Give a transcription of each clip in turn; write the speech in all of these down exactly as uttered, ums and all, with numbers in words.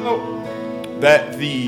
know that the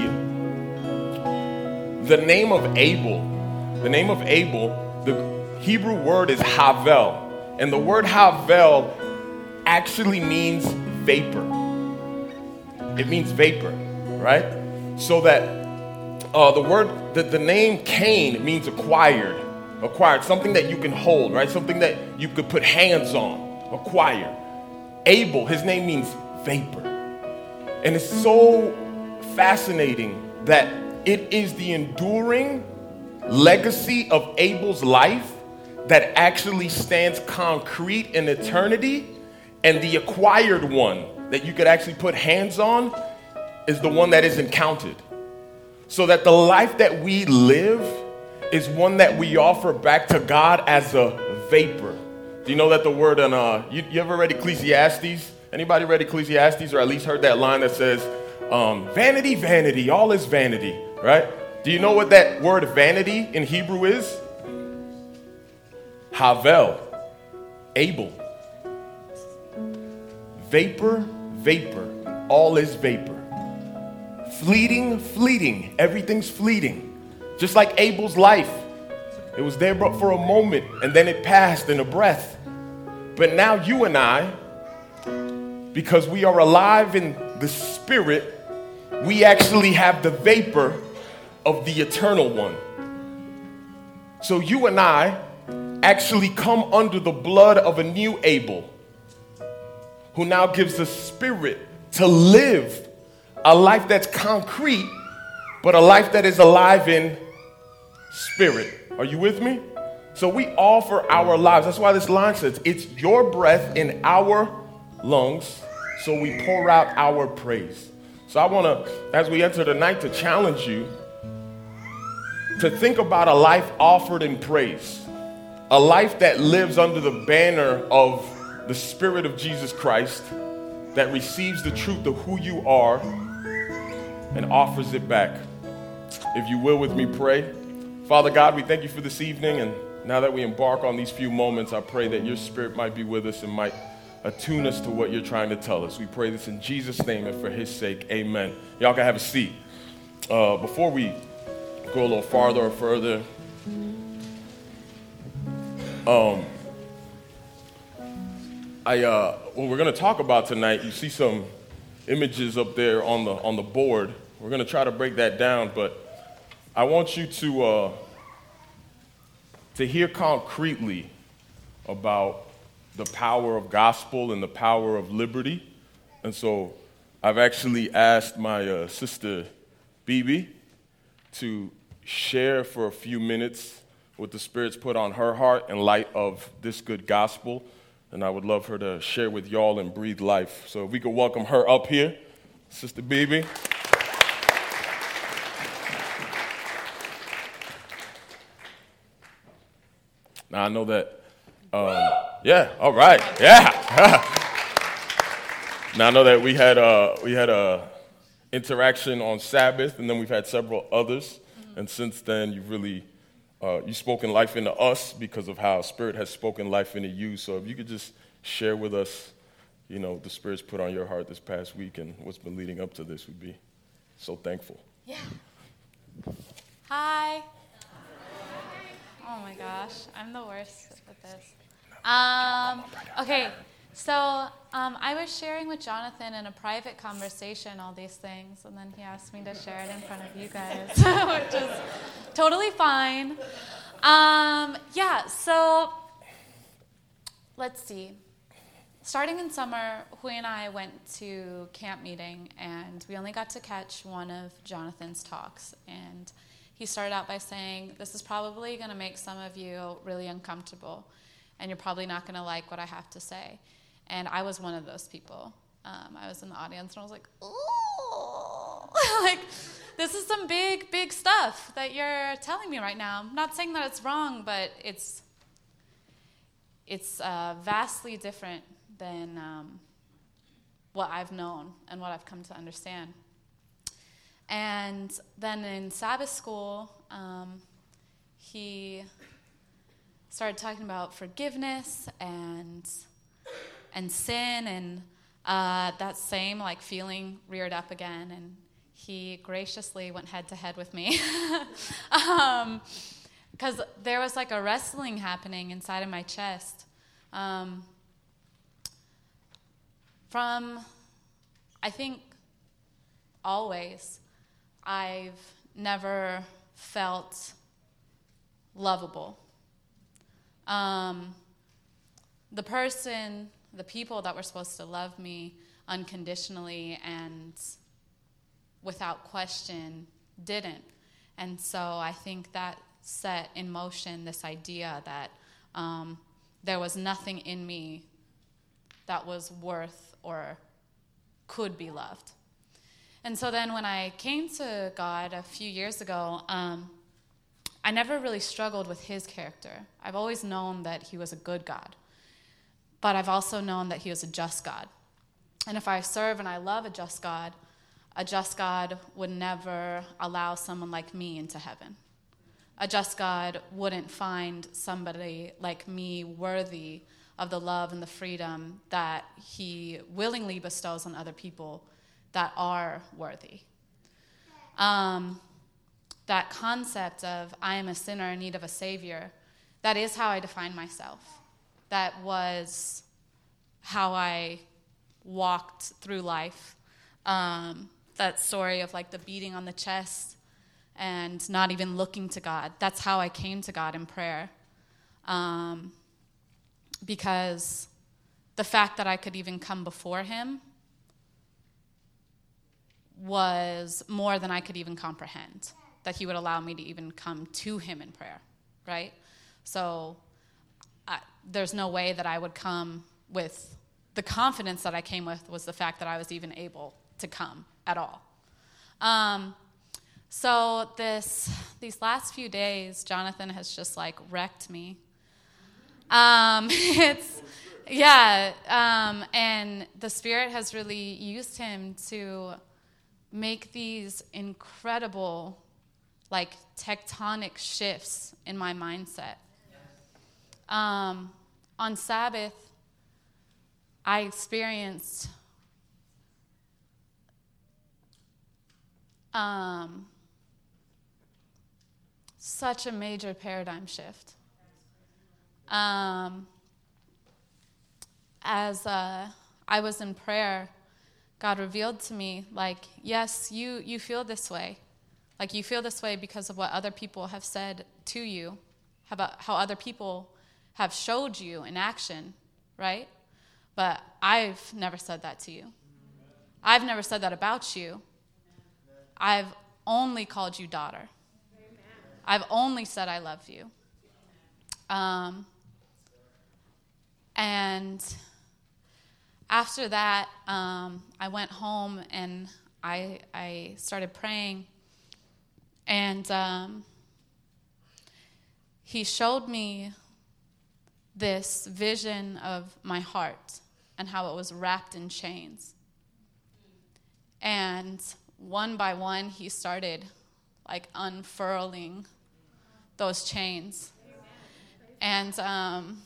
the name of Abel, the name of Abel, the Hebrew word is Havel, and the word Havel actually means vapor. It means vapor, right? So that uh, the word, that the name Cain means acquired, acquired, something that you can hold, right? Something that you could put hands on, acquired. Abel, his name means vapor. And it's so fascinating that it is the enduring legacy of Abel's life that actually stands concrete in eternity, and the acquired one that you could actually put hands on is the one that isn't counted. So that the life that we live is one that we offer back to God as a vapor. Do you know that the word in, uh, you, you ever read Ecclesiastes? Anybody read Ecclesiastes or at least heard that line that says, um, vanity, vanity, all is vanity, right? Do you know what that word vanity in Hebrew is? Havel, Abel. Vapor, vapor, all is vapor. Fleeting, fleeting, everything's fleeting. Just like Abel's life. It was there but for a moment, and then it passed in a breath. But now you and I, because we are alive in the spirit, we actually have the vapor of the eternal one. So you and I actually come under the blood of a new Abel, who now gives the spirit to live a life that's concrete, but a life that is alive in spirit. Are you with me? So we offer our lives. That's why this line says, it's your breath in our lungs, so we pour out our praise. So I want to, as we enter the night, to challenge you to think about a life offered in praise, a life that lives under the banner of the Spirit of Jesus Christ, that receives the truth of who you are and offers it back. If you will with me, pray. Father God, we thank you for this evening, and now that we embark on these few moments, I pray that your Spirit might be with us and might attune us to what you're trying to tell us. We pray this in Jesus' name and for his sake, amen. Y'all can have a seat. Uh, before we go a little farther or further, um, I uh, what we're going to talk about tonight, you see some images up there on the on the board. We're going to try to break that down, but I want you to uh, to hear concretely about the power of gospel and the power of liberty. And so I've actually asked my uh, sister, Bibi, to share for a few minutes what the Spirit's put on her heart in light of this good gospel. And I would love her to share with y'all and breathe life. So if we could welcome her up here, Sister Bibi. Now I know that, um, yeah, all right, yeah. Now I know that we had a, we had a interaction on Sabbath, and then we've had several others. Mm-hmm. And since then, you've really, uh, you've spoken life into us because of how Spirit has spoken life into you. So if you could just share with us, you know, the Spirit's put on your heart this past week and what's been leading up to this, we'd be so thankful. Yeah. Hi. Oh my gosh, I'm the worst at this. Um, okay, so um, I was sharing with Jonathan in a private conversation all these things, and then he asked me to share it in front of you guys, which is totally fine. Um, yeah, so let's see. Starting in summer, Hui and I went to camp meeting, and we only got to catch one of Jonathan's talks, and he started out by saying, this is probably going to make some of you really uncomfortable, and you're probably not going to like what I have to say. And I was one of those people. Um, I was in the audience, and I was like, ooh. Like, this is some big, big stuff that you're telling me right now. I'm not saying that it's wrong, but it's it's uh, vastly different than um, what I've known and what I've come to understand. And then in Sabbath school, um, he started talking about forgiveness and and sin, and uh, that same like feeling reared up again, and he graciously went head to head with me. um, because there was like a wrestling happening inside of my chest. Um, from, I think, always, I've never felt lovable. Um, the person, the people that were supposed to love me unconditionally and without question didn't. And so I think that set in motion this idea that um, there was nothing in me that was worth or could be loved. And so then when I came to God a few years ago, um, I never really struggled with his character. I've always known that he was a good God, but I've also known that he was a just God. And if I serve and I love a just God, a just God would never allow someone like me into heaven. A just God wouldn't find somebody like me worthy of the love and the freedom that he willingly bestows on other people that are worthy. Um, that concept of I am a sinner in need of a savior, that is how I define myself. That was how I walked through life. Um, that story of like the beating on the chest and not even looking to God. That's how I came to God in prayer. Um, because the fact that I could even come before him was more than I could even comprehend, that he would allow me to even come to him in prayer, right? So I, there's no way that I would come with the confidence that I came with was the fact that I was even able to come at all. Um, so this these last few days, Jonathan has just like wrecked me. Um, it's, yeah, um, and the Spirit has really used him to make these incredible, like, tectonic shifts in my mindset. Um, on Sabbath, I experienced um, such a major paradigm shift. Um, as uh, I was in prayer, God revealed to me, like, yes, you, you feel this way. Like, you feel this way because of what other people have said to you, about how other people have showed you in action, right? But I've never said that to you. I've never said that about you. I've only called you daughter. I've only said I love you. Um, and after that, um, I went home and I I started praying. And um, he showed me this vision of my heart and how it was wrapped in chains. And one by one, he started like unfurling those chains. And um,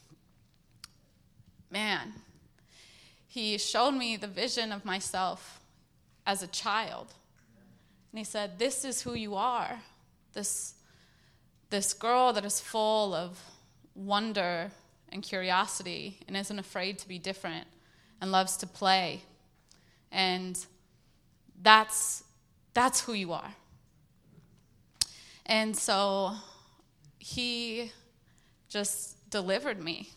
man, he showed me the vision of myself as a child. And he said, this is who you are. This, this girl that is full of wonder and curiosity and isn't afraid to be different and loves to play. And that's, that's who you are. And so he just delivered me.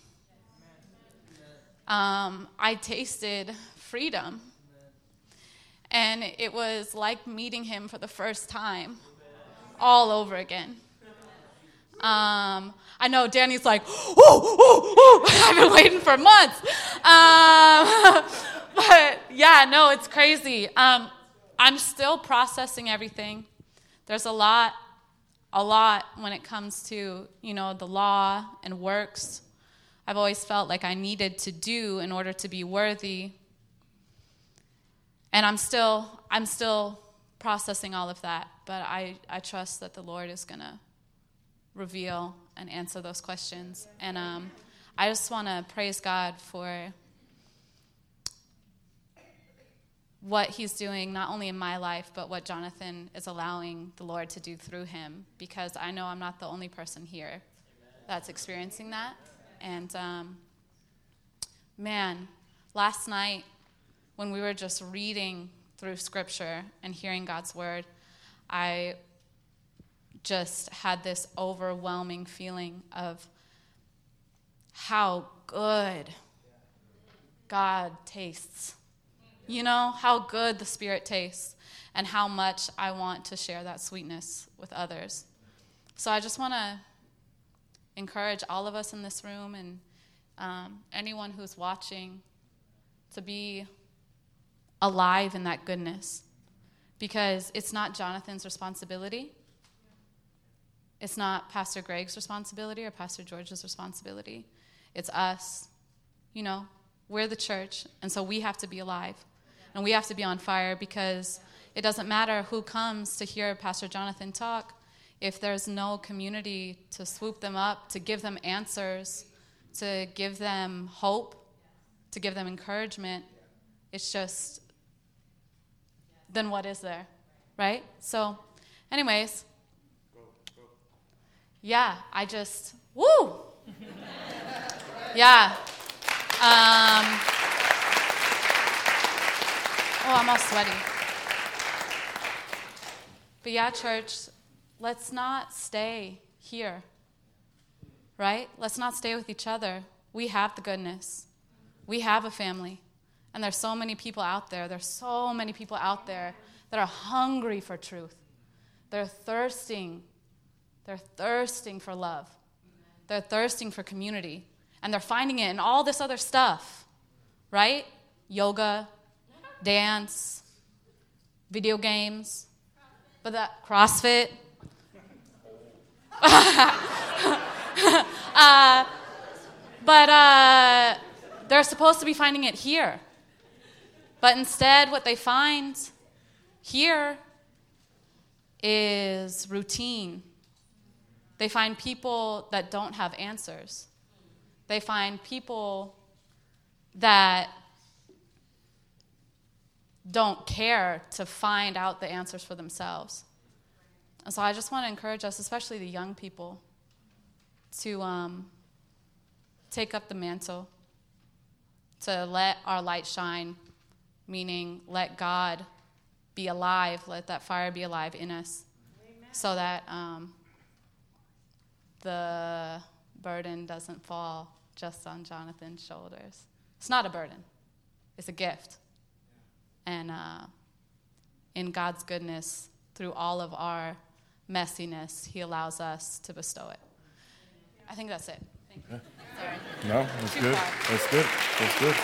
Um, I tasted freedom. And it was like meeting him for the first time all over again. Um, I know Danny's like, oh, oh, oh, I've been waiting for months. Um, but yeah, no, it's crazy. Um, I'm still processing everything. There's a lot, a lot when it comes to, you know, the law and works. I've always felt like I needed to do in order to be worthy. And I'm still, I'm still processing all of that, but I, I trust that the Lord is going to reveal and answer those questions. And um, I just want to praise God for what he's doing, not only in my life, but what Jonathan is allowing the Lord to do through him, because I know I'm not the only person here that's experiencing that. And um, man, last night when we were just reading through Scripture and hearing God's word, I just had this overwhelming feeling of how good God tastes. You know, how good the Spirit tastes, and how much I want to share that sweetness with others. So I just want to encourage all of us in this room and um, anyone who's watching to be alive in that goodness, because it's not Jonathan's responsibility. It's not Pastor Greg's responsibility or Pastor George's responsibility. It's us. You know, we're the church, and so we have to be alive. And we have to be on fire, because it doesn't matter who comes to hear Pastor Jonathan talk. If there's no community to swoop them up, to give them answers, to give them hope, to give them encouragement, it's just, then what is there, right? So anyways, yeah, I just, woo! Yeah. Um, oh, I'm all sweaty. But yeah, church, let's not stay here, right? Let's not stay with each other. We have the goodness. We have a family. And there's so many people out there. There's so many people out there that are hungry for truth. They're thirsting. They're thirsting for love. They're thirsting for community. And they're finding it in all this other stuff, right? Yoga, dance, video games, but that CrossFit. uh, but uh, they're supposed to be finding it here. But instead, what they find here is routine. They find people that don't have answers. They find people that don't care to find out the answers for themselves. And so I just want to encourage us, especially the young people, to um, take up the mantle, to let our light shine, meaning let God be alive, let that fire be alive in us. Amen. So that um, the burden doesn't fall just on Jonathan's shoulders. It's not a burden. It's a gift. And uh, in God's goodness, through all of our messiness, he allows us to bestow it. I think that's it. Thank you. Sorry. No, that's good. That's good. That's good.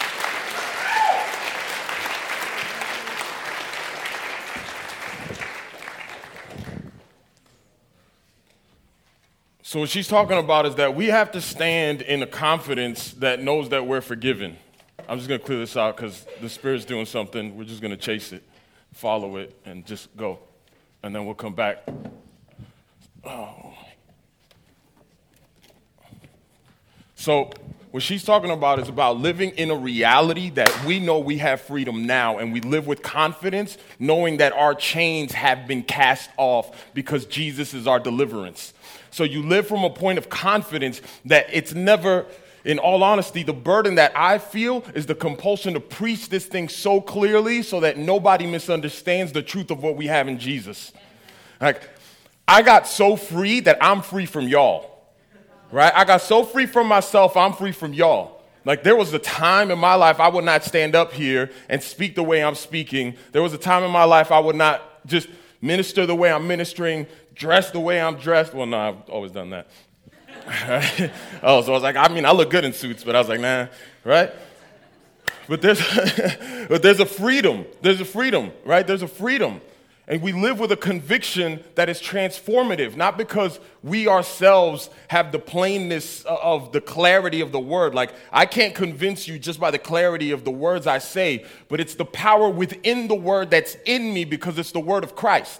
So what she's talking about is that we have to stand in a confidence that knows that we're forgiven. I'm just going to clear this out because the Spirit's doing something. We're just going to chase it, follow it, and just go. And then we'll come back. Oh. So what she's talking about is about living in a reality that we know we have freedom now, and we live with confidence knowing that our chains have been cast off because Jesus is our deliverance. So you live from a point of confidence that it's never... In all honesty, the burden that I feel is the compulsion to preach this thing so clearly so that nobody misunderstands the truth of what we have in Jesus. Like, I got so free that I'm free from y'all, right? I got so free from myself, I'm free from y'all. Like, there was a time in my life I would not stand up here and speak the way I'm speaking. There was a time in my life I would not just minister the way I'm ministering, dress the way I'm dressed. Well, no, I've always done that. Oh, so I was like, I mean, I look good in suits, but I was like, nah, right? But there's, but there's a freedom. There's a freedom, right? There's a freedom. And we live with a conviction that is transformative, not because we ourselves have the plainness of the clarity of the word. Like, I can't convince you just by the clarity of the words I say, but it's the power within the word that's in me because it's the word of Christ.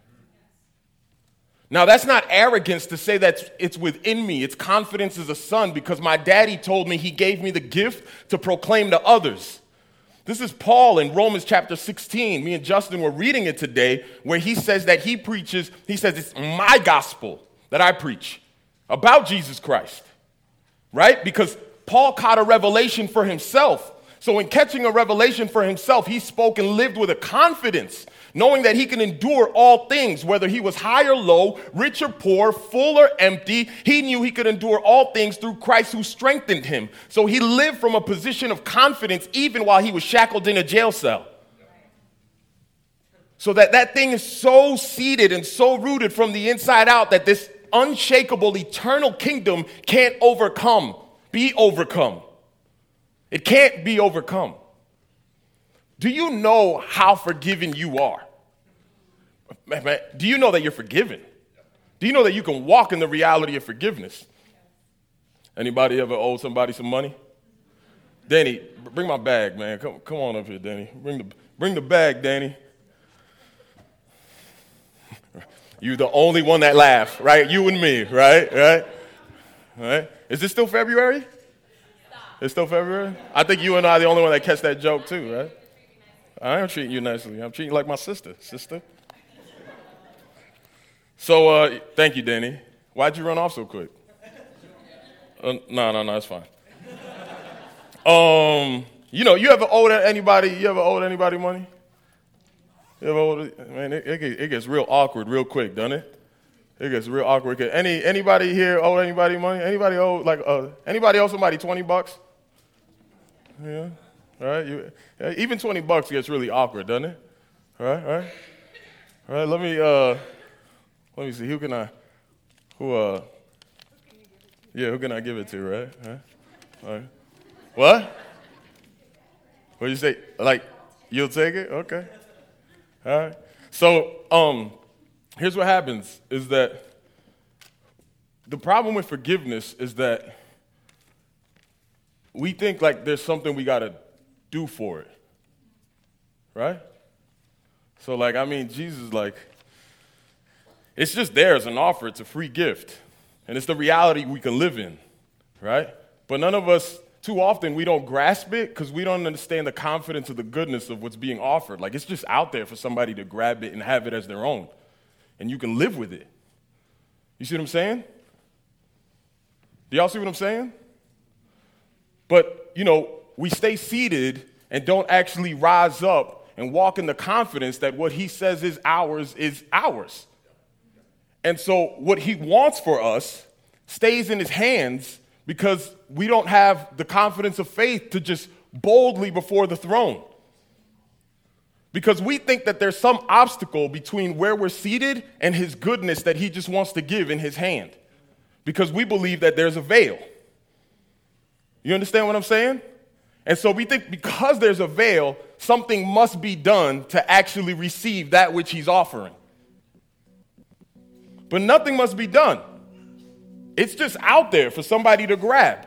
Now, that's not arrogance to say that it's within me. It's confidence as a son because my daddy told me he gave me the gift to proclaim to others. This is Paul in Romans chapter sixteen. Me and Justin were reading it today, where he says that he preaches, he says it's my gospel that I preach about Jesus Christ, right? Because Paul caught a revelation for himself. So in catching a revelation for himself, he spoke and lived with a confidence, knowing that he can endure all things, whether he was high or low, rich or poor, full or empty. He knew he could endure all things through Christ who strengthened him. So he lived from a position of confidence even while he was shackled in a jail cell. So that that thing is so seated and so rooted from the inside out that this unshakable eternal kingdom can't overcome, be overcome. It can't be overcome. Do you know how forgiven you are? Do you know that you're forgiven? Do you know that you can walk in the reality of forgiveness? Anybody ever owe somebody some money? Danny, bring my bag, man. Come, come on up here, Danny. Bring the, bring the bag, Danny. You're the only one that laughed, right? You and me, right? Right? Right? Is this still February? It's still February? I think you and I are the only one that catch that joke too, right? I am treating you nicely. I'm treating you like my sister. Sister. So, uh, thank you, Danny. Why'd you run off so quick? Uh, no, no, no, it's fine. Um, you know, you ever owed anybody? You ever owed anybody money? You ever owed? Man, it, it, it gets real awkward real quick, doesn't it? It gets real awkward. Any anybody here owe anybody money? Anybody owe like uh, anybody owe somebody twenty bucks? Yeah. All right. You, yeah, even twenty bucks gets really awkward, doesn't it? All right. All right. All right. Let me uh, let me see. Who can I? Who uh? Yeah. Who can I give it to? Right. All right. All right. What? What do you say? Like, you'll take it? Okay. All right. So um, here's what happens: is that the problem with forgiveness is that we think like there's something we got to do for it, right? So like, I mean, Jesus, like, it's just there as an offer. It's a free gift. And it's the reality we can live in, right? But none of us, too often, we don't grasp it because we don't understand the confidence of the goodness of what's being offered. Like, it's just out there for somebody to grab it and have it as their own. And you can live with it. You see what I'm saying? Do y'all see what I'm saying? But, you know, we stay seated and don't actually rise up and walk in the confidence that what he says is ours is ours. And so what he wants for us stays in his hands because we don't have the confidence of faith to just boldly before the throne. Because we think that there's some obstacle between where we're seated and his goodness that he just wants to give in his hand. Because we believe that there's a veil. You understand what I'm saying? And so we think because there's a veil, something must be done to actually receive that which he's offering. But nothing must be done. It's just out there for somebody to grab.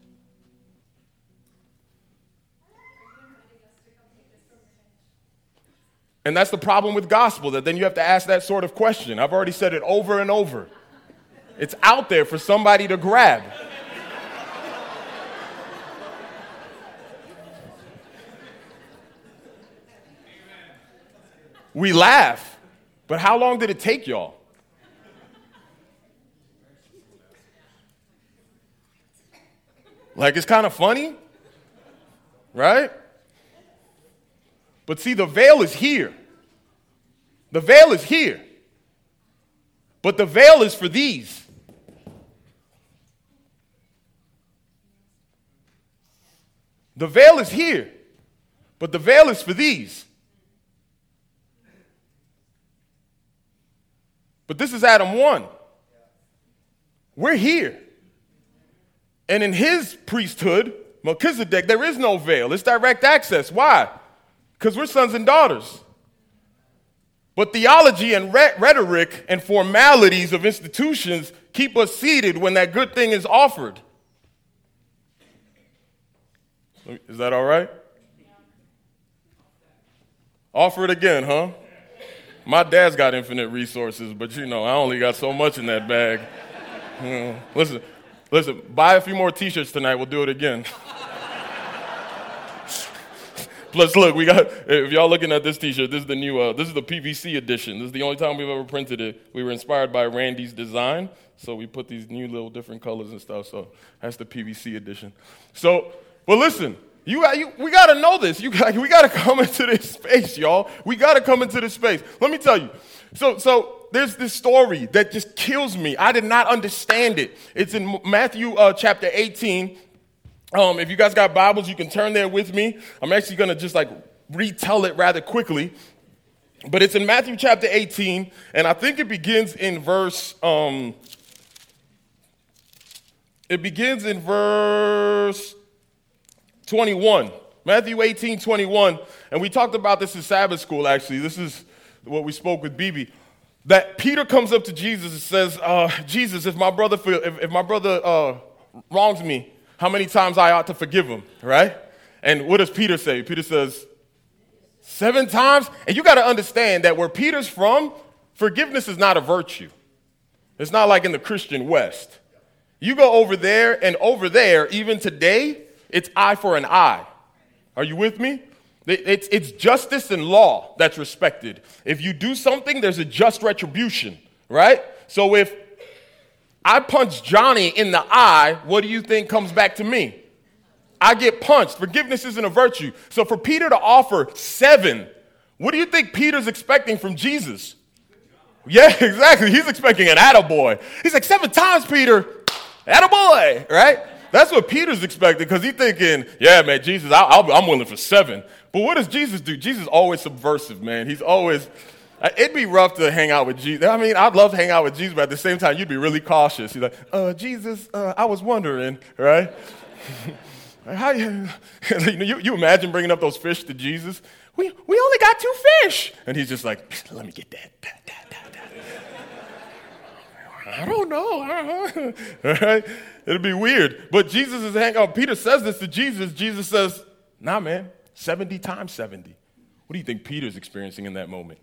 And that's the problem with gospel, that then you have to ask that sort of question. I've already said it over and over. It's out there for somebody to grab. We laugh, but how long did it take y'all? Like, it's kind of funny, right? But see, the veil is here. The veil is here. But the veil is for these. The veil is here. But the veil is for these. But this is Adam one. We're here. And in his priesthood, Melchizedek, there is no veil. It's direct access. Why? Because we're sons and daughters. But theology and re- rhetoric and formalities of institutions keep us seated when that good thing is offered. Is that all right? Offer it again, huh? My dad's got infinite resources, but you know, I only got so much in that bag. You know, listen, listen, buy a few more t-shirts tonight, we'll do it again. Plus, look, we got, if y'all looking at this t-shirt, this is the new, uh, this is the P V C edition. This is the only time we've ever printed it. We were inspired by Randy's design, so we put these new little different colors and stuff, so that's the P V C edition. So, but listen, you, got, you we got to know this. You got, we got to come into this space, y'all. We got to come into this space. Let me tell you. So, so there's this story that just kills me. I did not understand it. It's in Matthew uh, chapter eighteen. Um, if you guys got Bibles, you can turn there with me. I'm actually going to just like retell it rather quickly. But it's in Matthew chapter eighteen, and I think it begins in verse, um, it begins in verse twenty-one. Matthew eighteen, twenty-one. And we talked about this in Sabbath school, actually. This is what we spoke with Bibi. That Peter comes up to Jesus and says, uh, Jesus, if my brother if, if my brother uh, wrongs me, how many times I ought to forgive him, right? And what does Peter say? Peter says, seven times? And you got to understand that where Peter's from, forgiveness is not a virtue. It's not like in the Christian West. You go over there, and over there, even today, it's eye for an eye. Are you with me? It's, it's justice and law that's respected. If you do something, there's a just retribution, right? So if I punch Johnny in the eye, what do you think comes back to me? I get punched. Forgiveness isn't a virtue. So for Peter to offer seven, what do you think Peter's expecting from Jesus? Yeah, exactly. He's expecting an attaboy. He's like, seven times, Peter, attaboy, right? That's what Peter's expecting because he's thinking, yeah, man, Jesus, I, I'll, I'm willing for seven. But what does Jesus do? Jesus is always subversive, man. He's always, it'd be rough to hang out with Jesus. I mean, I'd love to hang out with Jesus, but at the same time, you'd be really cautious. He's like, uh, Jesus, uh, I was wondering, right? How you, you, you imagine bringing up those fish to Jesus? We, we only got two fish. And he's just like, let me get that. that, that, that, that. I don't know. I don't know. All right? It'd be weird. But Jesus is hanging out. Peter says this to Jesus. Jesus says, nah, man, seventy times seventy. What do you think Peter's experiencing in that moment?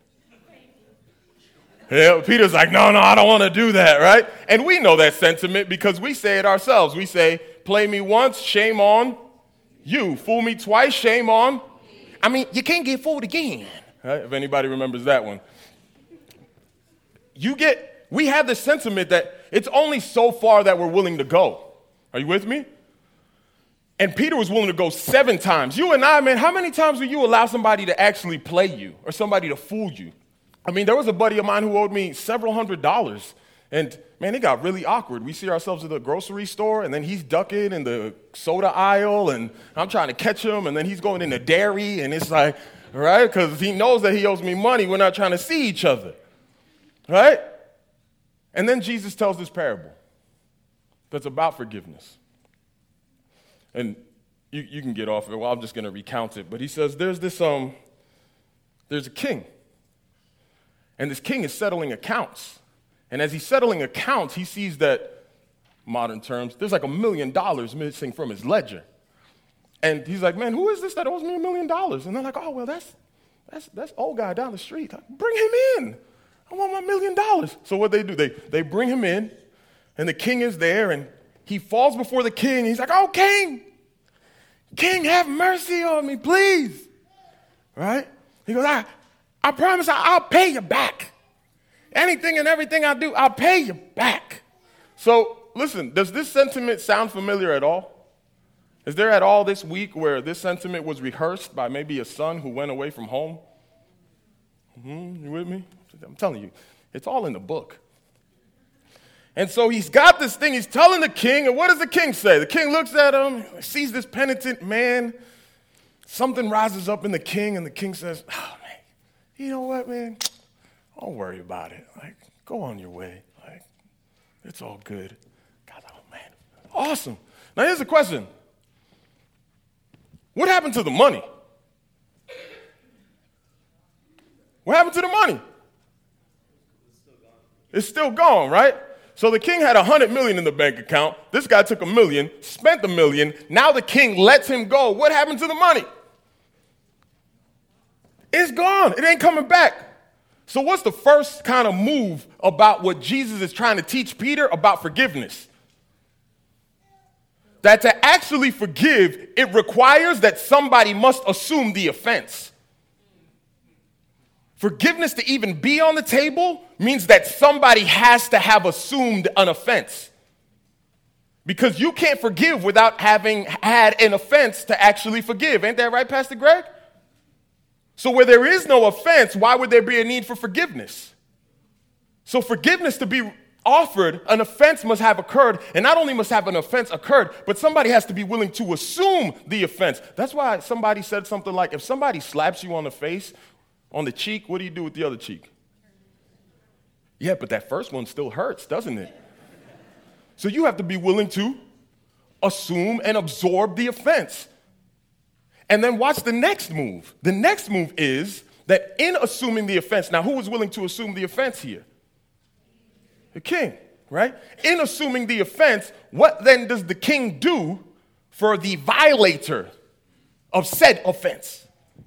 Yeah, Peter's like, no, no, I don't want to do that, right? And we know that sentiment because we say it ourselves. We say, play me once, shame on you. Fool me twice, shame on. I mean, you can't get fooled again. Right? If anybody remembers that one. You get, we have the sentiment that it's only so far that we're willing to go. Are you with me? And Peter was willing to go seven times. You and I, man, how many times will you allow somebody to actually play you or somebody to fool you? I mean, there was a buddy of mine who owed me several hundred dollars. And, man, it got really awkward. We see ourselves at the grocery store, and then he's ducking in the soda aisle, and I'm trying to catch him, and then he's going into dairy, and it's like, right, because he knows that he owes me money. We're not trying to see each other, right? And then Jesus tells this parable that's about forgiveness. And you, you can get off of it. Well, I'm just going to recount it. But he says there's this, um, there's a king, and this king is settling accounts. And as he's settling accounts, he sees that, modern terms, there's like a million dollars missing from his ledger. And he's like, man, who is this that owes me a million dollars? And they're like, oh, well, that's that's that's old guy down the street. Bring him in. I want my million dollars. So what they do, they they bring him in, and the king is there, and he falls before the king. He's like, oh, king, king, have mercy on me, please. Right? He goes, I, I promise I, I'll pay you back. Anything and everything I do, I'll pay you back. So, listen, does this sentiment sound familiar at all? Is there at all this week where this sentiment was rehearsed by maybe a son who went away from home? Mm-hmm, you with me? I'm telling you, it's all in the book. And so he's got this thing, he's telling the king, and what does the king say? The king looks at him, sees this penitent man. Something rises up in the king, and the king says, oh, man, you know what, man? Don't worry about it. Like, go on your way. Like, it's all good. God, oh man, awesome. Now here's the question: what happened to the money? What happened to the money? It's still gone, right? So the king had a hundred million in the bank account. This guy took a million, spent the million. Now the king lets him go. What happened to the money? It's gone. It ain't coming back. So what's the first kind of move about what Jesus is trying to teach Peter about forgiveness? that to actually forgive, it requires that somebody must assume the offense. Forgiveness to even be on the table means that somebody has to have assumed an offense. Because you can't forgive without having had an offense to actually forgive. Ain't that right, Pastor Greg? So where there is no offense, why would there be a need for forgiveness? So forgiveness to be offered, an offense must have occurred. And not only must have an offense occurred, but somebody has to be willing to assume the offense. That's why somebody said something like, if somebody slaps you on the face, on the cheek, what do you do with the other cheek? Yeah, but that first one still hurts, doesn't it? So you have to be willing to assume and absorb the offense. And then watch the next move. The next move is that in assuming the offense, now who was willing to assume the offense here? The king, right? In assuming the offense, what then does the king do for the violator of said offense?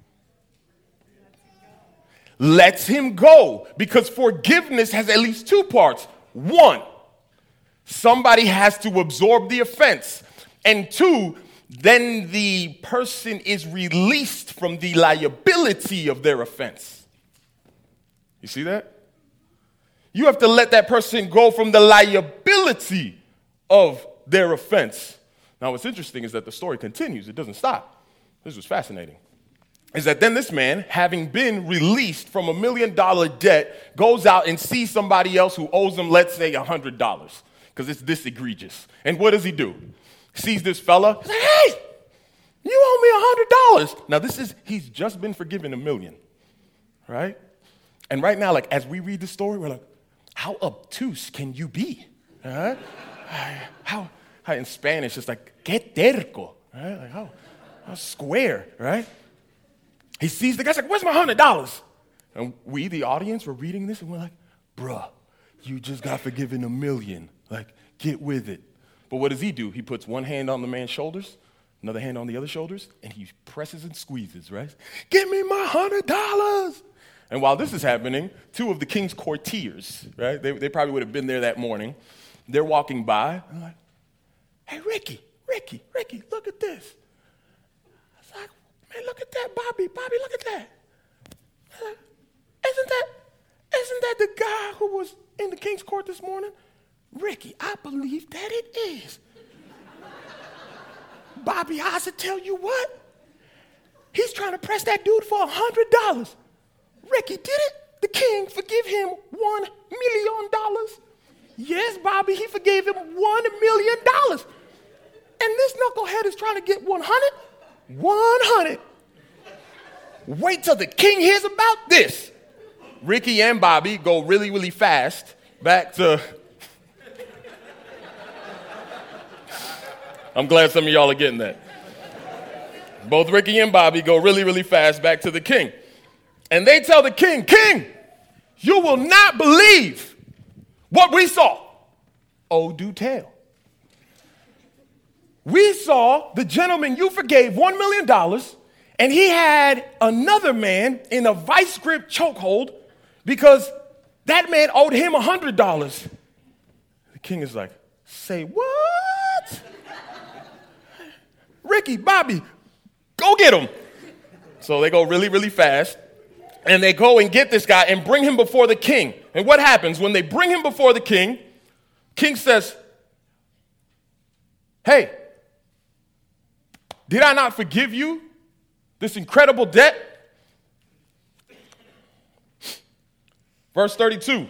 Lets him go, because forgiveness has at least two parts. One, somebody has to absorb the offense. And two, then the person is released from the liability of their offense. You see that? You have to let that person go from the liability of their offense. Now, what's interesting is that the story continues. It doesn't stop. This was fascinating. Is that then this man, having been released from a million dollar debt, goes out and sees somebody else who owes him, let's say, a hundred dollars, because it's this egregious. And what does he do? Sees this fella, he's like, hey, you owe me a hundred dollars. Now this is, he's just been forgiven a million, right? And right now, like as we read the story, we're like, how obtuse can you be? Uh-huh. How, how in Spanish it's like, que terco, right? Like how, how square, right? He sees the guy's like, where's my hundred dollars? And we, the audience, were reading this and we're like, bruh, you just got forgiven a million. Like, get with it. But what does he do? He puts one hand on the man's shoulders, another hand on the other shoulders, and he presses and squeezes, right? Give me my hundred dollars. And while this is happening, two of the king's courtiers, right? They, they probably would have been there that morning. They're walking by. And like, hey, Ricky, Ricky, Ricky, look at this. It's like, man, look at that, Bobby. Bobby, look at that. Like, isn't that, isn't that the guy who was in the king's court this morning? Ricky, I believe that it is. Bobby, I should tell you what? He's trying to press that dude for a hundred dollars. Ricky, did it? The king forgive him one million dollars? Yes, Bobby, he forgave him one million dollars. And this knucklehead is trying to get one hundred? one hundred. Wait till the king hears about this. Ricky and Bobby go really, really fast back to... I'm glad some of y'all are getting that. Both Ricky and Bobby go really, really fast back to the king. And they tell the king, King, you will not believe what we saw. Oh, do tell. We saw the gentleman you forgave one million dollars, and he had another man in a vice grip chokehold because that man owed him one hundred dollars. The king is like, say what? Ricky, Bobby, go get him. So they go really, really fast, and they go and get this guy and bring him before the king. And what happens when they bring him before the king? King says, hey, did I not forgive you this incredible debt? Verse thirty-two.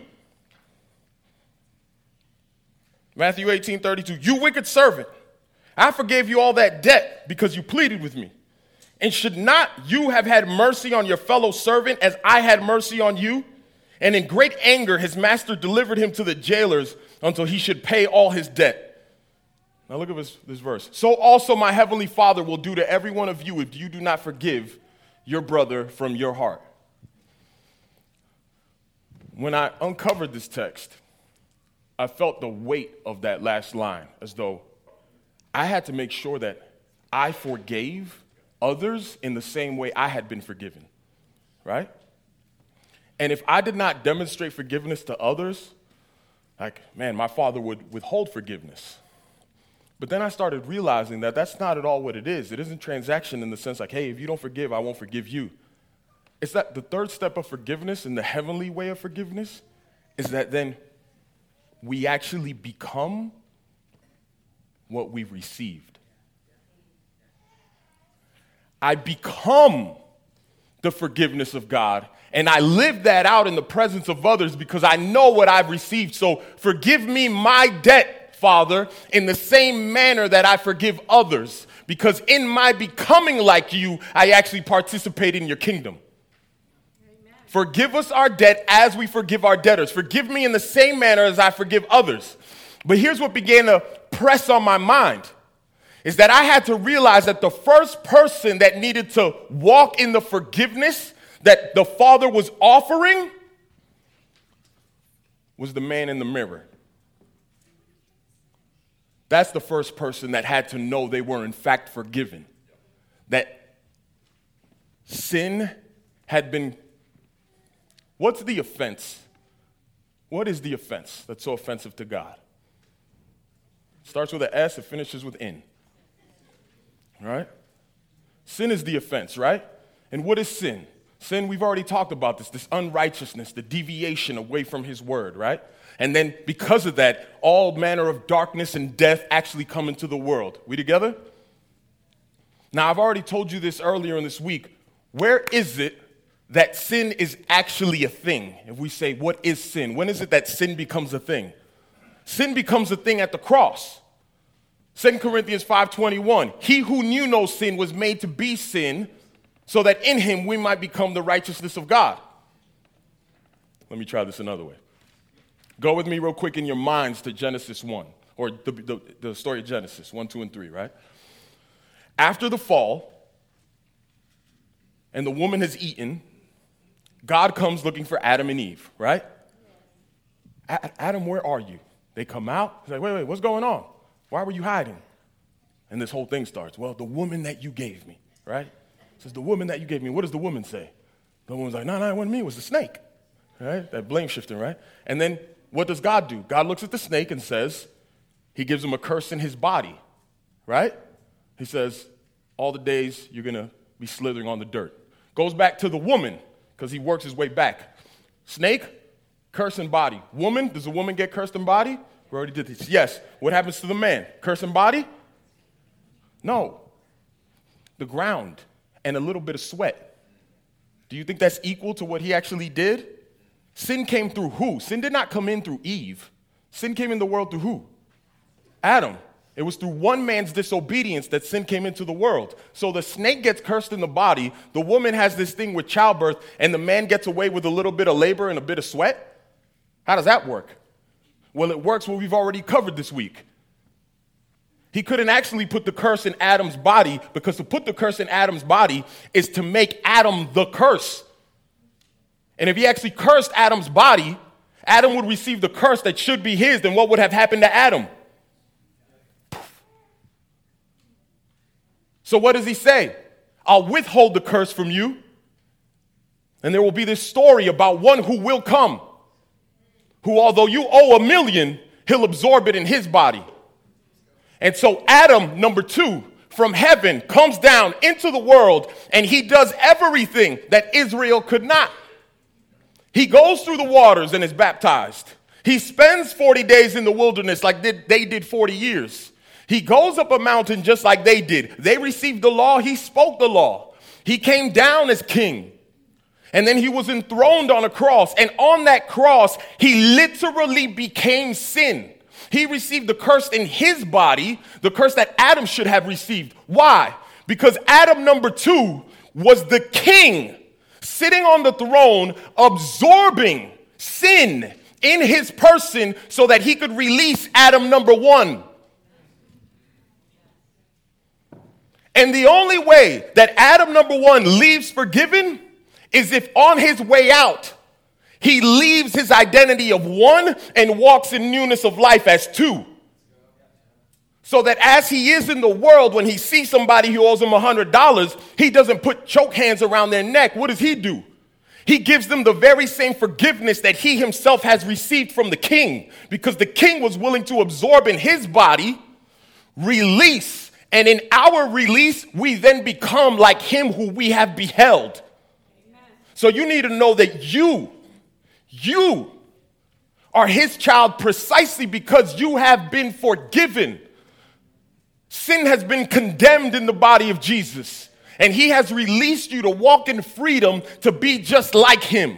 Matthew eighteen thirty-two. You wicked servant, I forgave you all that debt because you pleaded with me. And should not you have had mercy on your fellow servant as I had mercy on you? And in great anger, his master delivered him to the jailers until he should pay all his debt. Now look at this, this verse. So also my heavenly Father will do to every one of you if you do not forgive your brother from your heart. When I uncovered this text, I felt the weight of that last line, as though I had to make sure that I forgave others in the same way I had been forgiven, right? And if I did not demonstrate forgiveness to others, like, man, my Father would withhold forgiveness. But then I started realizing that that's not at all what it is. It isn't transaction in the sense like, hey, if you don't forgive, I won't forgive you. It's that the third step of forgiveness and the heavenly way of forgiveness is that then we actually become what we received. I become the forgiveness of God, and I live that out in the presence of others because I know what I've received. So forgive me my debt, Father, in the same manner that I forgive others, because in my becoming like you, I actually participate in your kingdom. Amen. Forgive us our debt as we forgive our debtors. Forgive me in the same manner as I forgive others. But here's what began to press on my mind, is that I had to realize that the first person that needed to walk in the forgiveness that the Father was offering was the man in the mirror. That's the first person that had to know they were in fact forgiven. That sin had been, what's the offense? What is the offense that's so offensive to God? It starts with an S, it finishes with N. Right? Sin is the offense, right? And what is sin? Sin, we've already talked about this, this unrighteousness, the deviation away from his word, right? And then because of that, all manner of darkness and death actually come into the world. We together? Now, I've already told you this earlier in this week. Where is it that sin is actually a thing? If we say, what is sin? When is it that sin becomes a thing? Sin becomes a thing at the cross. Second Corinthians five twenty-one, he who knew no sin was made to be sin so that in him we might become the righteousness of God. Let me try this another way. Go with me real quick in your minds to Genesis one, or the, the, the story of Genesis one, two, and three, right? After the fall, and the woman has eaten, God comes looking for Adam and Eve, right? Adam, where are you? They come out. He's like, wait, wait, what's going on? Why were you hiding? And this whole thing starts. Well, the woman that you gave me, right? It says, the woman that you gave me. What does the woman say? The woman's like, no, no, it wasn't me. It was the snake, right? That blame shifting, right? And then what does God do? God looks at the snake and says, he gives him a curse in his body, right? He says, all the days you're going to be slithering on the dirt. Goes back to the woman because he works his way back. Snake, curse in body. Woman, does a woman get cursed in body? We already did this. Yes. What happens to the man? Curse in body? No. The ground and a little bit of sweat. Do you think that's equal to what he actually did? Sin came through who? Sin did not come in through Eve. Sin came in the world through who? Adam. It was through one man's disobedience that sin came into the world. So the snake gets cursed in the body, the woman has this thing with childbirth, and the man gets away with a little bit of labor and a bit of sweat? How does that work? Well, it works what we've already covered this week. He couldn't actually put the curse in Adam's body, because to put the curse in Adam's body is to make Adam the curse. And if he actually cursed Adam's body, Adam would receive the curse that should be his. Then what would have happened to Adam? So what does he say? I'll withhold the curse from you, and there will be this story about one who will come, who, although you owe a million, he'll absorb it in his body. And so Adam, number two, from heaven, comes down into the world, and he does everything that Israel could not. He goes through the waters and is baptized. He spends forty days in the wilderness like they did forty years. He goes up a mountain just like they did. They received the law. He spoke the law. He came down as king. And then he was enthroned on a cross. And on that cross, he literally became sin. He received the curse in his body, the curse that Adam should have received. Why? Because Adam, number two, was the king sitting on the throne, absorbing sin in his person so that he could release Adam, number one. And the only way that Adam, number one, leaves forgiven is if on his way out, he leaves his identity of one and walks in newness of life as two. So that as he is in the world, when he sees somebody who owes him one hundred dollars, he doesn't put choke hands around their neck. What does he do? He gives them the very same forgiveness that he himself has received from the king, because the king was willing to absorb in his body release. And in our release, we then become like him who we have beheld. Amen. So you need to know that you, you are his child precisely because you have been forgiven. Sin has been condemned in the body of Jesus, and he has released you to walk in freedom to be just like him.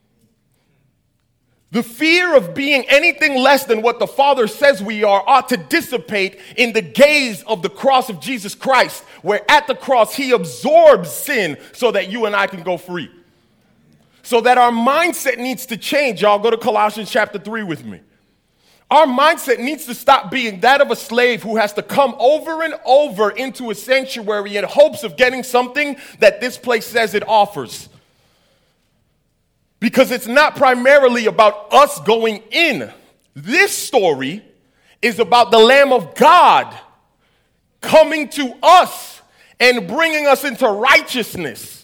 The fear of being anything less than what the Father says we are ought to dissipate in the gaze of the cross of Jesus Christ, where at the cross he absorbs sin so that you and I can go free. So that our mindset needs to change. Y'all go to Colossians chapter three with me. Our mindset needs to stop being that of a slave who has to come over and over into a sanctuary in hopes of getting something that this place says it offers. Because it's not primarily about us going in. This story is about the Lamb of God coming to us and bringing us into righteousness.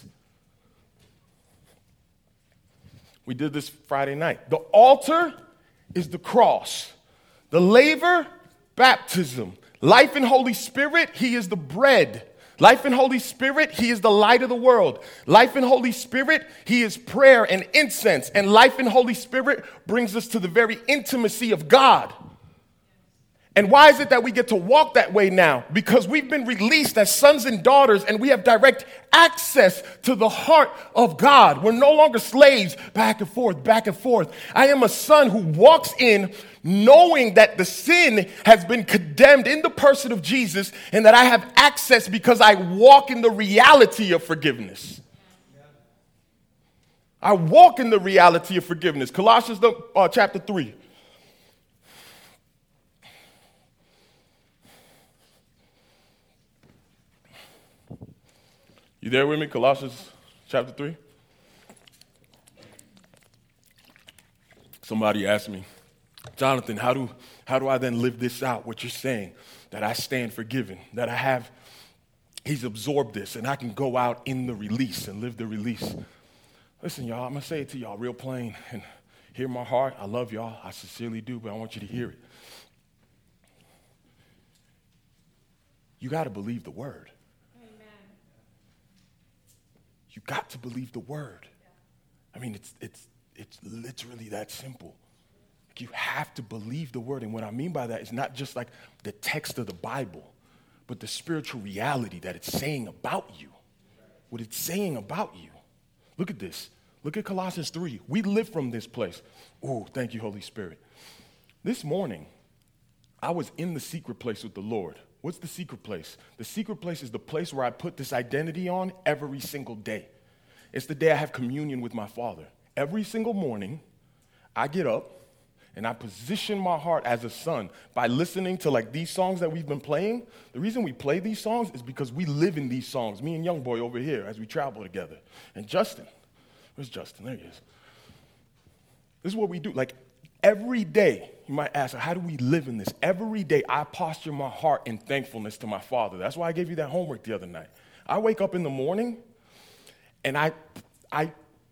We did this Friday night. The altar is the cross. The laver, baptism. Life in Holy Spirit, he is the bread. Life in Holy Spirit, he is the light of the world. Life in Holy Spirit, he is prayer and incense. And life in Holy Spirit brings us to the very intimacy of God. And why is it that we get to walk that way now? Because we've been released as sons and daughters, and we have direct access to the heart of God. We're no longer slaves back and forth, back and forth. I am a son who walks in knowing that the sin has been condemned in the person of Jesus, and that I have access because I walk in the reality of forgiveness. I walk in the reality of forgiveness. Colossians uh, chapter three. You there with me? Colossians chapter three. Somebody asked me, Jonathan, how do, how do I then live this out? What you're saying, that I stand forgiven, that I have, he's absorbed this, and I can go out in the release and live the release. Listen, y'all, I'm going to say it to y'all real plain and hear my heart. I love y'all. I sincerely do, but I want you to hear it. You got to believe the word. You got to believe the word. I mean, it's it's it's literally that simple. Like, you have to believe the word. And what I mean by that is not just like the text of the Bible, but the spiritual reality that it's saying about you. What it's saying about you. Look at this. Look at Colossians three. We live from this place. Oh, thank you, Holy Spirit. This morning, I was in the secret place with the Lord. What's the secret place? The secret place is the place where I put this identity on every single day. It's the day I have communion with my Father. Every single morning, I get up and I position my heart as a son by listening to like these songs that we've been playing. The reason we play these songs is because we live in these songs, me and Young Boy over here as we travel together. And Justin, where's Justin? There he is. This is what we do. Like, every day, you might ask, how do we live in this? Every day, I posture my heart in thankfulness to my Father. That's why I gave you that homework the other night. I wake up in the morning, and I, I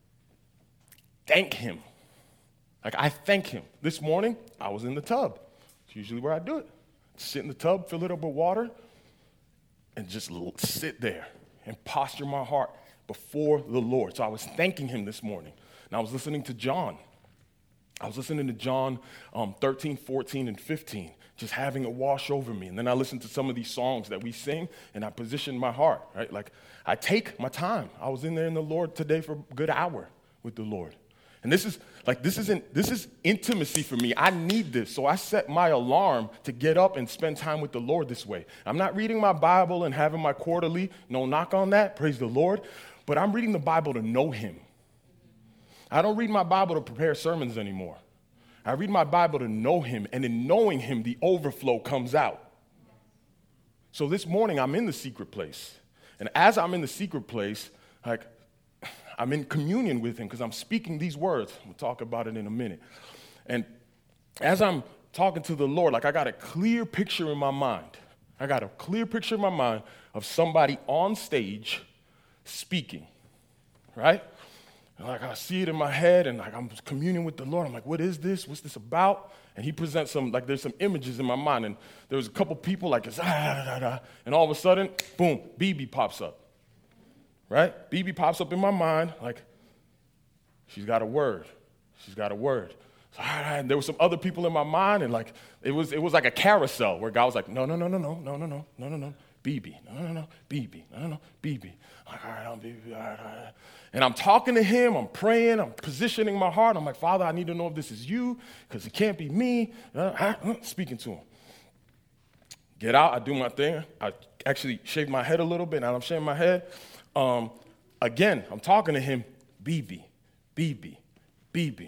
thank him. Like, I thank him. This morning, I was in the tub. It's usually where I do it. Sit in the tub, fill it up with water, and just sit there and posture my heart before the Lord. So I was thanking him this morning, and I was listening to John. I was listening to John um, thirteen, fourteen, and fifteen, just having it wash over me. And then I listened to some of these songs that we sing, and I positioned my heart, right? Like, I take my time. I was in there in the Lord today for a good hour with the Lord. And this is, like, this isn't, this is intimacy for me. I need this. So I set my alarm to get up and spend time with the Lord this way. I'm not reading my Bible and having my quarterly. No knock on that. Praise the Lord. But I'm reading the Bible to know him. I don't read my Bible to prepare sermons anymore. I read my Bible to know him, and in knowing him, the overflow comes out. So this morning, I'm in the secret place. And as I'm in the secret place, like, I'm in communion with him because I'm speaking these words. We'll talk about it in a minute. And as I'm talking to the Lord, like, I got a clear picture in my mind. I got a clear picture in my mind of somebody on stage speaking, right? And like I see it in my head, and like I'm communing with the Lord. I'm like, what is this? What's this about? And he presents some, like there's some images in my mind. And there was a couple people like, this, ah, da, da, da. And all of a sudden, boom, B B pops up. Right? B B pops up in my mind, like, she's got a word. She's got a word. So, and there were some other people in my mind, and like it was it was like a carousel where God was like, no, no, no, no, no, no, no, no, no, no, no, B B, no, no, no, B B, no, no, no, B B. Like, all right, I'm B B, all right, all right. And I'm talking to him, I'm praying, I'm positioning my heart. I'm like, Father, I need to know if this is you, because it can't be me. Uh, uh, speaking to him. Get out, I do my thing. I actually shave my head a little bit. Now I'm shaving my head. Um, again, I'm talking to him, B B, B B, B B.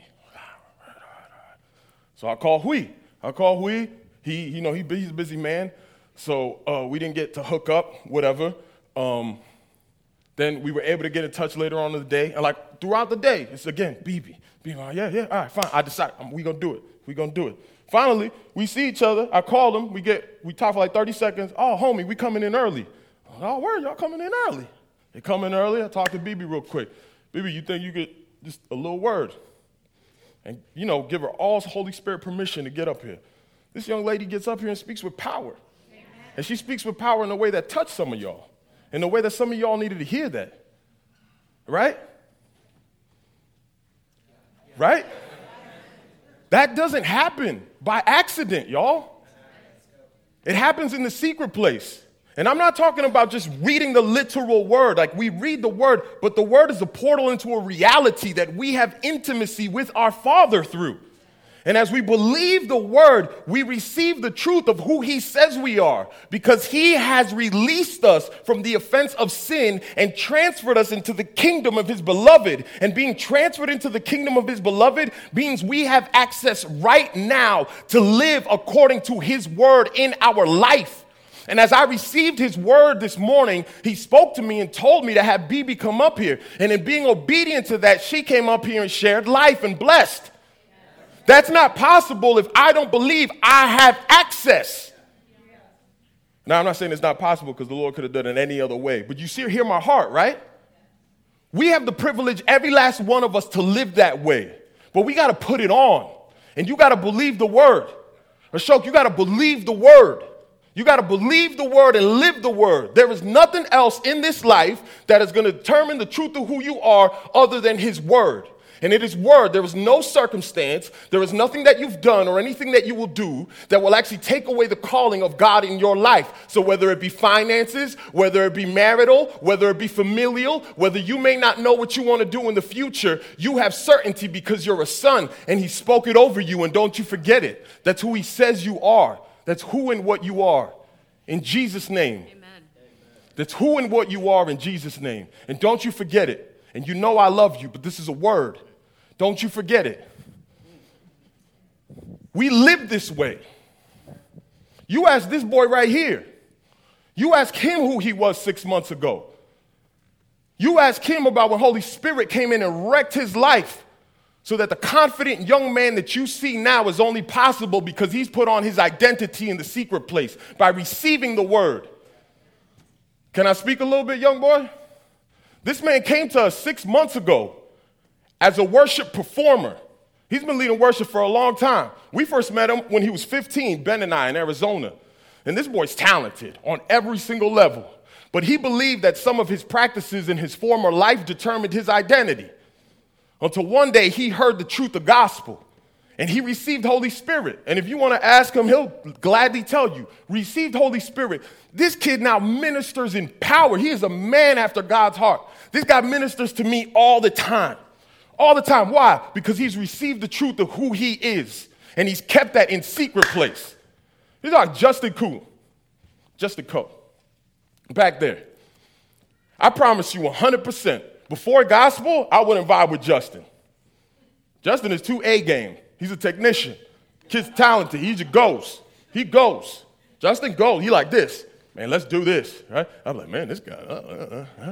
So I call Hui. I call Hui. He, you know, he, he's a busy man. So uh, we didn't get to hook up, whatever. Um, then we were able to get in touch later on in the day. And like throughout the day, it's again, B B. B B, yeah, yeah, all right, fine. I decide, um, we gonna do it. We gonna do it. Finally, we see each other. I call him. We get, we talk for like thirty seconds. Oh, homie, we coming in early. Oh, word, y'all coming in early. They come in early. I talk to B B real quick. B B, you think you get just a little word? And, you know, give her all Holy Spirit permission to get up here. This young lady gets up here and speaks with power. Amen. And she speaks with power in a way that touched some of y'all, in a way that some of y'all needed to hear that. Right? Right? That doesn't happen by accident, y'all. It happens in the secret place. And I'm not talking about just reading the literal word. Like we read the word, but the word is a portal into a reality that we have intimacy with our Father through. And as we believe the word, we receive the truth of who he says we are, because he has released us from the offense of sin and transferred us into the kingdom of his beloved. And being transferred into the kingdom of his beloved means we have access right now to live according to his word in our life. And as I received his word this morning, he spoke to me and told me to have B B come up here. And in being obedient to that, she came up here and shared life and blessed. That's not possible if I don't believe I have access. Now, I'm not saying it's not possible because the Lord could have done it any other way. But you see, hear my heart, right? We have the privilege, every last one of us, to live that way. But we got to put it on. And you got to believe the word. Ashok, you got to believe the word. You got to believe the word and live the word. There is nothing else in this life that is going to determine the truth of who you are other than his word. And it is word. There is no circumstance. There is nothing that you've done or anything that you will do that will actually take away the calling of God in your life. So whether it be finances, whether it be marital, whether it be familial, whether you may not know what you want to do in the future, you have certainty because you're a son and he spoke it over you, and don't you forget it. That's who he says you are. That's who and what you are. In Jesus' name. Amen. That's who and what you are in Jesus' name. And don't you forget it. And you know I love you, but this is a word. Don't you forget it. We live this way. You ask this boy right here. You ask him who he was six months ago. You ask him about when Holy Spirit came in and wrecked his life, so that the confident young man that you see now is only possible because he's put on his identity in the secret place by receiving the word. Can I speak a little bit, young boy? This man came to us six months ago as a worship performer. He's been leading worship for a long time. We first met him when he was fifteen, Ben and I, in Arizona. And this boy's talented on every single level. But he believed that some of his practices in his former life determined his identity. Until one day he heard the truth of the gospel and he received Holy Spirit. And if you want to ask him, he'll gladly tell you, received Holy Spirit. This kid now ministers in power. He is a man after God's heart. This guy ministers to me all the time. All the time. Why? Because he's received the truth of who he is. And he's kept that in secret place. This is like Justin Cool. Justin Coe. Back there. I promise you one hundred percent. Before gospel, I wouldn't vibe with Justin. Justin is too A-game. He's a technician. Kid's talented. He just goes. He goes. Justin goes. He like this. Man, let's do this. Right? I'm like, man, this guy. Uh, uh, uh, uh.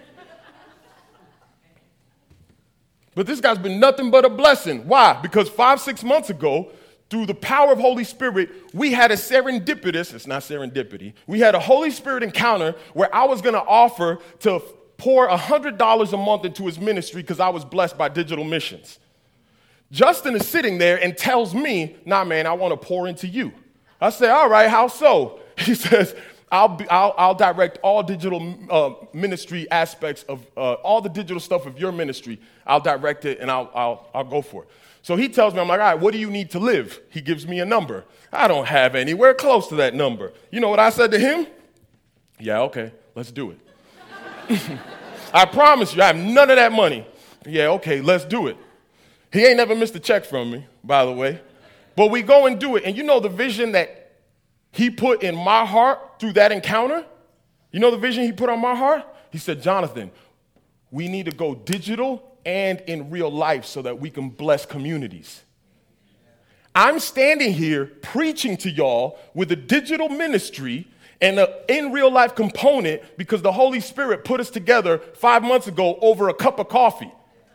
But this guy's been nothing but a blessing. Why? Because five, six months ago, through the power of Holy Spirit, we had a serendipitous, it's not serendipity, we had a Holy Spirit encounter where I was going to offer to pour one hundred dollars a month into his ministry because I was blessed by Digital Missions. Justin is sitting there and tells me, nah, man, I want to pour into you. I say, all right, how so? He says, I'll, be, I'll, I'll direct all digital uh, ministry aspects of uh, all the digital stuff of your ministry. I'll direct it and I'll, I'll, I'll go for it. So he tells me, I'm like, all right, what do you need to live? He gives me a number. I don't have anywhere close to that number. You know what I said to him? Yeah, okay, let's do it. I promise you, I have none of that money. Yeah, okay, let's do it. He ain't never missed a check from me, by the way. But we go and do it. And you know the vision that he put in my heart through that encounter? You know the vision he put on my heart? He said, Jonathan, we need to go digital and in real life so that we can bless communities. I'm standing here preaching to y'all with a digital ministry and an in real life component because the Holy Spirit put us together five months ago over a cup of coffee.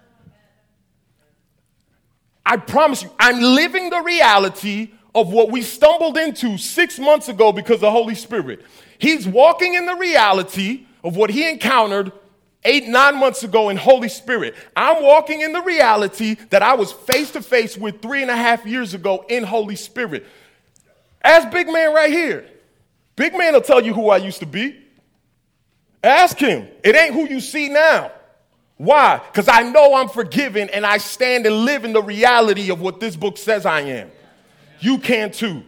I promise you, I'm living the reality of what we stumbled into six months ago because of the Holy Spirit. He's walking in the reality of what he encountered eight, nine months ago in Holy Spirit. I'm walking in the reality that I was face to face with three and a half years ago in Holy Spirit. Ask Big Man right here. Big Man will tell you who I used to be. Ask him. It ain't who you see now. Why? Because I know I'm forgiven and I stand and live in the reality of what this book says I am. You can too.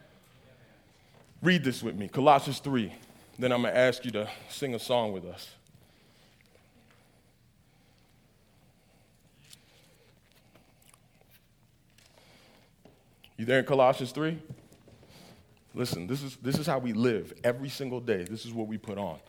Read this with me, Colossians three. Then I'm going to ask you to sing a song with us. You there in Colossians three? Listen, this is, this is how we live every single day. This is what we put on.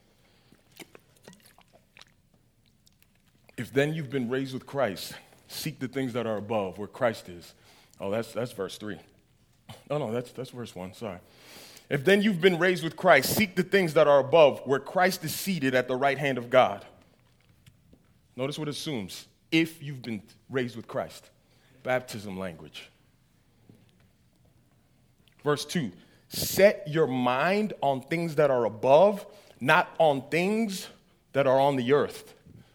If then you've been raised with Christ, seek the things that are above, where Christ is. Oh, that's that's verse three. Oh, no, that's that's verse one, sorry. If then you've been raised with Christ, seek the things that are above, where Christ is seated at the right hand of God. Notice what it assumes. If you've been raised with Christ. Baptism language. Verse two, set your mind on things that are above, not on things that are on the earth.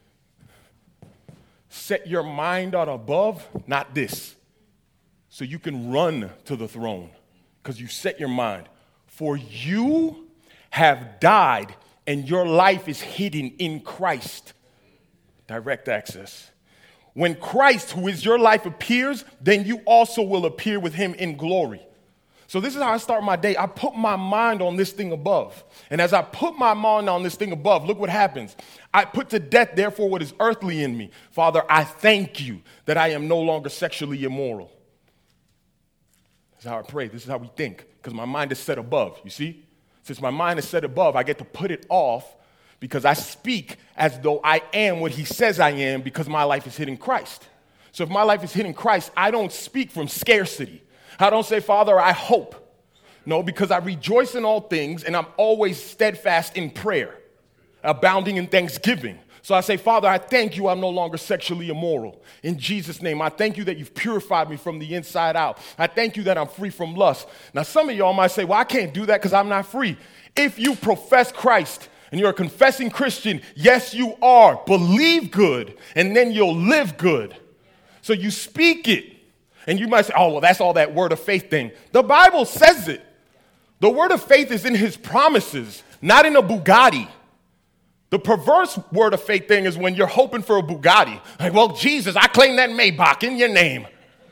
Set your mind on above, not this. So you can run to the throne because you set your mind. For you have died and your life is hidden in Christ. Direct access. When Christ, who is your life, appears, then you also will appear with him in glory. So this is how I start my day. I put my mind on this thing above. And as I put my mind on this thing above, look what happens. I put to death, therefore, what is earthly in me. Father, I thank you that I am no longer sexually immoral. This is how I pray. This is how we think. Because my mind is set above, you see? Since my mind is set above, I get to put it off because I speak as though I am what he says I am because my life is hidden in Christ. So if my life is hidden in Christ, I don't speak from scarcity. I don't say, Father, I hope. No, because I rejoice in all things and I'm always steadfast in prayer, abounding in thanksgiving. So I say, Father, I thank you I'm no longer sexually immoral. In Jesus' name, I thank you that you've purified me from the inside out. I thank you that I'm free from lust. Now, some of y'all might say, well, I can't do that because I'm not free. If you profess Christ and you're a confessing Christian, yes, you are. Believe good, and then you'll live good. So you speak it. And you might say, oh, well, that's all that word of faith thing. The Bible says it. The word of faith is in his promises, not in a Bugatti. The perverse word of faith thing is when you're hoping for a Bugatti. Like, well, Jesus, I claim that Maybach in your name.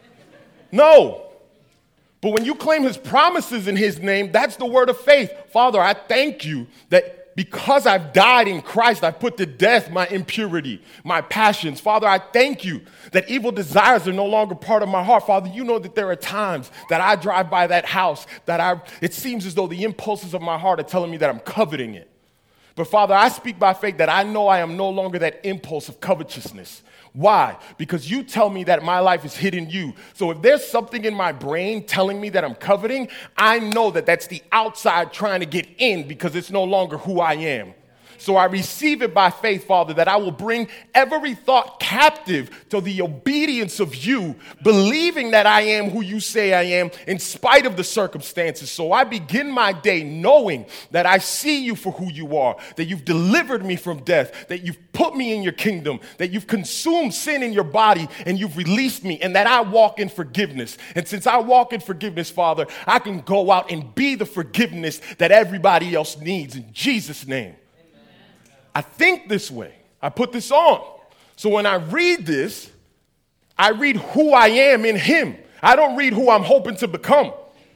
No. But when you claim his promises in his name, that's the word of faith. Father, I thank you that because I've died in Christ, I've put to death my impurity, my passions. Father, I thank you that evil desires are no longer part of my heart. Father, you know that there are times that I drive by that house that I, it seems as though the impulses of my heart are telling me that I'm coveting it. But Father, I speak by faith that I know I am no longer that impulse of covetousness. Why? Because you tell me that my life is hidden in you. So if there's something in my brain telling me that I'm coveting, I know that that's the outside trying to get in because it's no longer who I am. So I receive it by faith, Father, that I will bring every thought captive to the obedience of you, believing that I am who you say I am in spite of the circumstances. So I begin my day knowing that I see you for who you are, that you've delivered me from death, that you've put me in your kingdom, that you've consumed sin in your body and you've released me, and that I walk in forgiveness. And since I walk in forgiveness, Father, I can go out and be the forgiveness that everybody else needs in Jesus' name. Amen. I think this way. I put this on. So when I read this, I read who I am in him. I don't read who I'm hoping to become.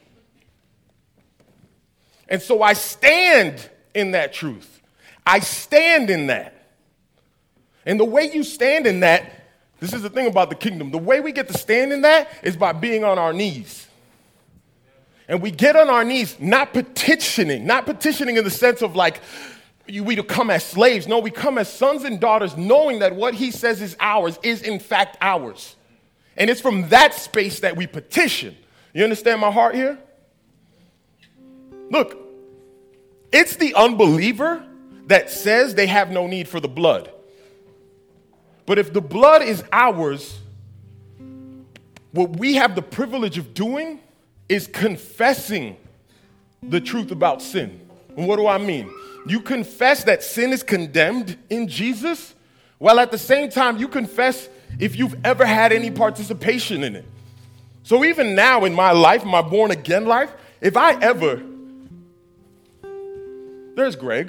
And so I stand in that truth. I stand in that. And the way you stand in that, this is the thing about the kingdom. The way we get to stand in that is by being on our knees. And we get on our knees, not petitioning, not petitioning in the sense of like we to come as slaves. No, we come as sons and daughters knowing that what he says is ours is in fact ours. And it's from that space that we petition. You understand my heart here? Look, it's the unbeliever that says they have no need for the blood. But if the blood is ours, what we have the privilege of doing is confessing the truth about sin. And what do I mean? You confess that sin is condemned in Jesus, while at the same time you confess if you've ever had any participation in it. So even now in my life, my born again life, if I ever, there's Greg.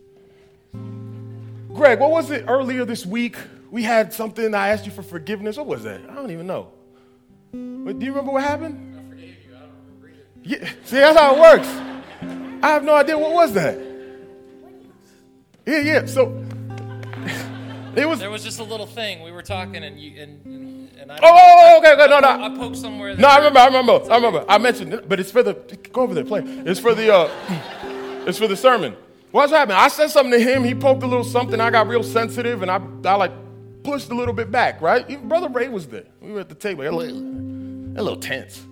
Greg, what was it earlier this week? We had something, I asked you for forgiveness. What was that? I don't even know. But do you remember what happened? I forgave you. I don't remember either. Yeah, see, that's how it works. I have no idea. What was that? Yeah, yeah. So it was. There was just a little thing. We were talking, and you and and, and I. Oh, oh, okay, okay, no, I, no. I poked somewhere. No, I remember. I remember. I remember. I mentioned it, but it's for the. Go over there, play. It's for the. Uh, it's for the sermon. What's happening? I said something to him. He poked a little something. I got real sensitive, and I, I like pushed a little bit back. Right? Even Brother Ray was there. We were at the table. A little, a little tense.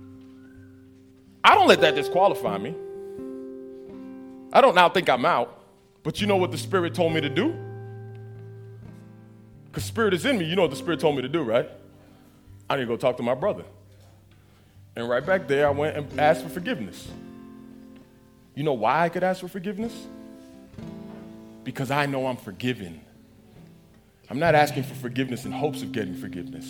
I don't let that disqualify me. I don't now think I'm out. But you know what the Spirit told me to do? Because Spirit is in me. You know what the Spirit told me to do, right? I need to go talk to my brother. And right back there, I went and asked for forgiveness. You know why I could ask for forgiveness? Because I know I'm forgiven. I'm not asking for forgiveness in hopes of getting forgiveness.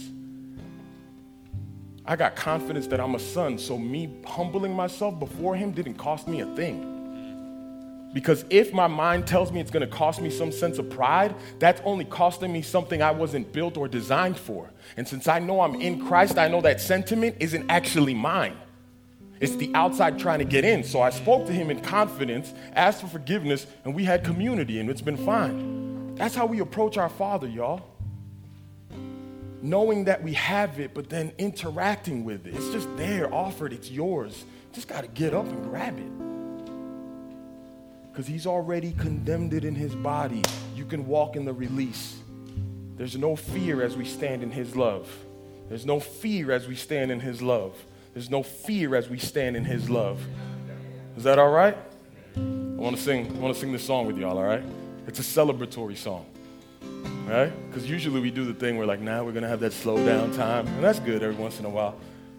I got confidence that I'm a son, so me humbling myself before him didn't cost me a thing. Because if my mind tells me it's going to cost me some sense of pride, that's only costing me something I wasn't built or designed for. And since I know I'm in Christ, I know that sentiment isn't actually mine. It's the outside trying to get in. So I spoke to him in confidence, asked for forgiveness, and we had community, and it's been fine. That's how we approach our Father, y'all. Knowing that we have it, but then interacting with it. It's just there, offered, it's yours. Just got to get up and grab it. Because he's already condemned it in his body. You can walk in the release. There's no fear as we stand in his love. There's no fear as we stand in his love. There's no fear as we stand in his love. Is that all right? I want to sing, I want to sing this song with y'all, all right? It's a celebratory song, right? Because usually we do the thing where like, now nah, we're going to have that slow down time. And that's good every once in a while.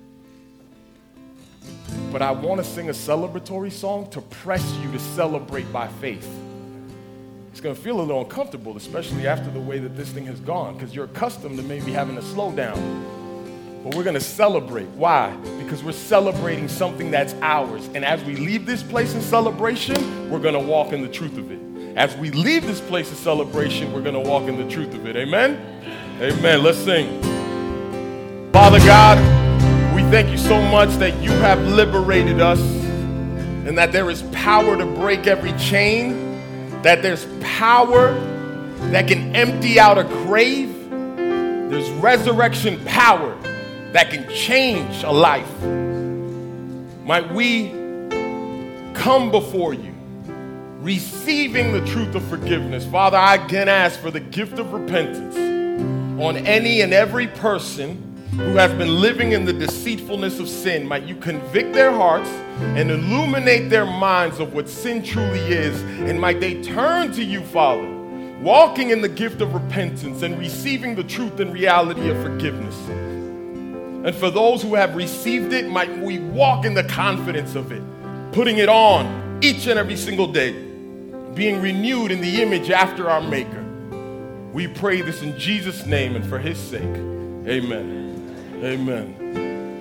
But I want to sing a celebratory song to press you to celebrate by faith. It's going to feel a little uncomfortable, especially after the way that this thing has gone, because you're accustomed to maybe having a slow down. But we're going to celebrate. Why? Because we're celebrating something that's ours. And as we leave this place in celebration, we're going to walk in the truth of it. As we leave this place in celebration, we're going to walk in the truth of it. Amen? Amen. Let's sing. Father God, we thank you so much that you have liberated us and that there is power to break every chain, that there's power that can empty out a grave. There's resurrection power that can change a life. Might we come before you, receiving the truth of forgiveness. Father, I again ask for the gift of repentance on any and every person who has been living in the deceitfulness of sin, might you convict their hearts and illuminate their minds of what sin truly is, and might they turn to you, Father, walking in the gift of repentance and receiving the truth and reality of forgiveness. And for those who have received it, might we walk in the confidence of it, putting it on each and every single day, being renewed in the image after our Maker. We pray this in Jesus' name and for his sake. Amen. Amen.